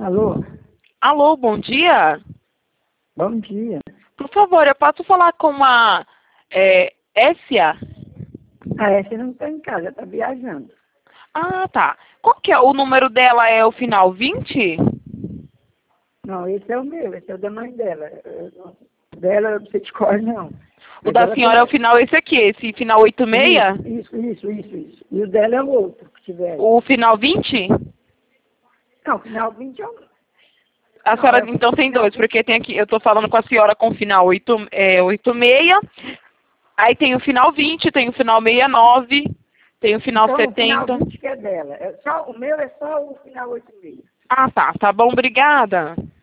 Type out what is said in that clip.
Alô? Alô, bom dia. Bom dia. Por favor, eu posso falar com a Essia? A Essa não está em casa, está viajando. Ah, tá. Qual que é? O número dela é o final 20? Não, esse é o meu, esse é o da mãe dela. Dela, eu não sei de cor, não. O Mas da ela senhora é o final esse aqui, esse final 86? Isso. E o dela é o outro que tiver. O final 20? Não, final 20 é o... A Não, senhora é o então tem final dois, 20. porque tem aqui, eu tô falando com a senhora com o final 86, aí tem o final 20, tem o final 69, tem o final Então, o final 70. 20 que é dela. O meu é só o final 86. Ah, tá. Tá bom, obrigada.